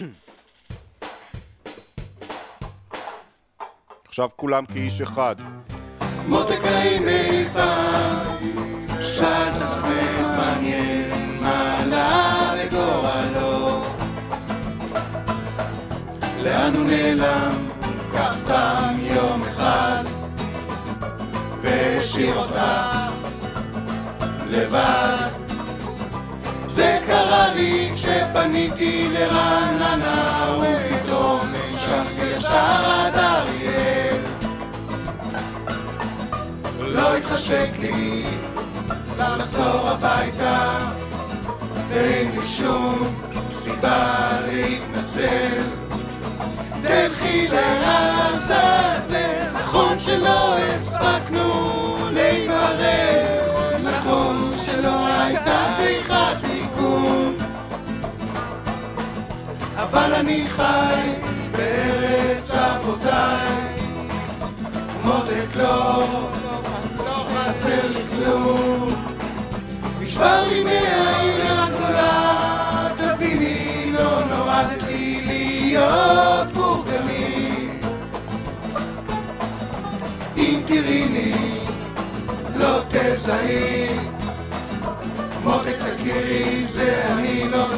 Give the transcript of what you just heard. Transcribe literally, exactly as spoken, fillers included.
עכשיו כולם כאיש אחד. מותק האם אי פעם שאלת עצמך מעניין מה עלה לגורלו, לאן הוא נעלם כך סתם יום אחד והשאיר אותה לבד. זה קרה לי כשפניתי לרעננה ופתאום המשכתי ישר עד אריאל. לא התחשק לי לחזור הביתה ואין לי שום סיבה להתנצל. תלכי לעזאזל, נכון שלא הספקנו להיפרד, נכון שלא הייתה שיחה סיכון, אבל אני חי בארץ אבותיי. מותק לא, לא חסר לי כלום, נשבר לי מהעיר הגדולה, תביני לא נורדתי להיות בורגני. אם תראיני לא תזהי, מותק תכירי זה אני לא